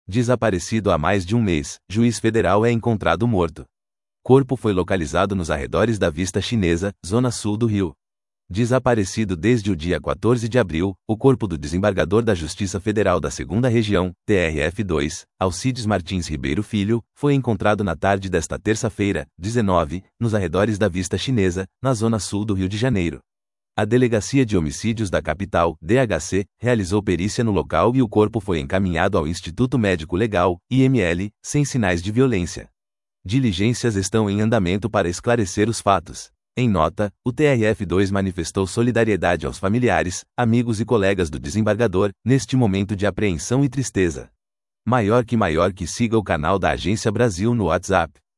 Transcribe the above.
Desaparecido há mais de um mês, juiz federal é encontrado morto. Corpo foi localizado nos arredores da Vista Chinesa, zona sul do Rio. Desaparecido desde o dia 14 de abril, o corpo do desembargador da Justiça Federal da 2ª Região, TRF2, Alcides Martins Ribeiro Filho, foi encontrado na tarde desta terça-feira, 19, nos arredores da Vista Chinesa, na zona sul do Rio de Janeiro. A Delegacia de Homicídios da capital, DHC, realizou perícia no local e o corpo foi encaminhado ao Instituto Médico Legal, IML, sem sinais de violência. Diligências estão em andamento para esclarecer os fatos. Em nota, o TRF2 manifestou solidariedade aos familiares, amigos e colegas do desembargador, neste momento de apreensão e tristeza. Maior que siga o canal da Agência Brasil no WhatsApp.